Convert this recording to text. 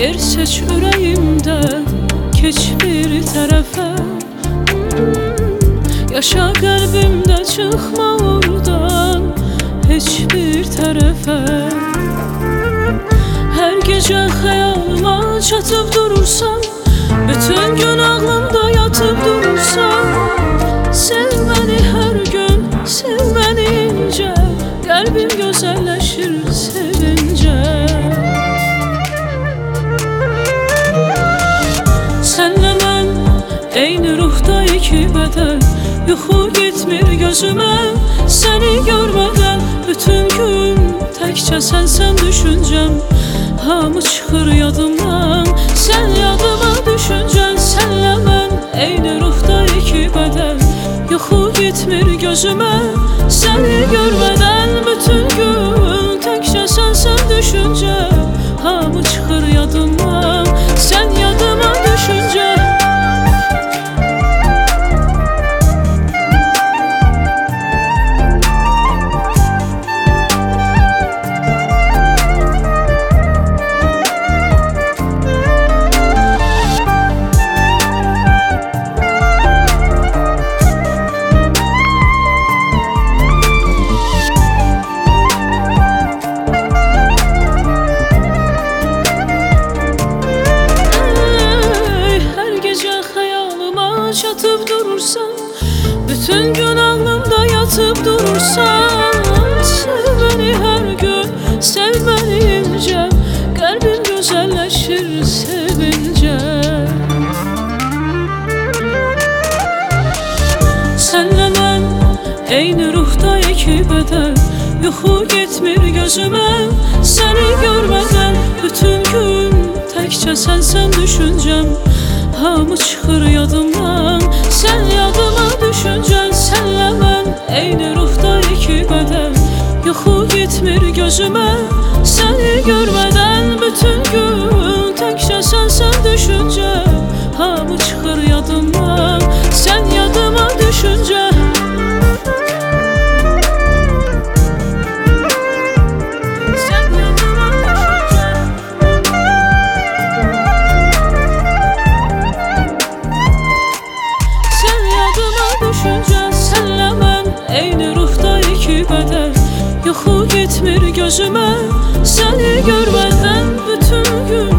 yer seç ürəyimdə, keç bir tərəfə. Yaşa qəlbimdə, çıxma oradan heç bir tərəfə. Hər gecə xəyalıma çatıb durursan, bütün gün ağlımda yatıb durursan. Sev məni hər gün, sev məni incə, qəlbim gözəlləşir sevincə. Sənlə mən eyni ruhda iki bədəl, yuxu getmir gözümə səni görmədən. Bütün gün təkcə sənsən düşüncəm, hamı çıxır yadımdan, sən yadıma düşüncən. Sənlə mən eyni ruhda iki bədəl, yuxu getmir gözümə səni görmədən. Bütün gün təkcə sənsən düşüncəm, hamı çıxır yadımdan, sən yadıma düşüncən. Çatıp durursan, bütün gün ağlımda yatıp durursan. Sev beni her gün, sev beni ince, kalbim güzelleşir sevince. Senle ben eyni ruhda iki bedel, yuxu getmir gözüme seni görmeden. Bütün gün təkcə sənsən düşüncəm, hamı çıxır yadımdan, sən yadıma düşüncən. Sənlə mən eyni ruhda iki bədəl, yuxu getmir gözümə səni görmədən. Bütün gün təkcə sənsən düşüncəm, hamı çıxır yadımdan, sən yadıma düşüncən. Senlə mən eyni ruhda iki bədəl, yuxu getmir gözümə səni görmədən. Bütün gün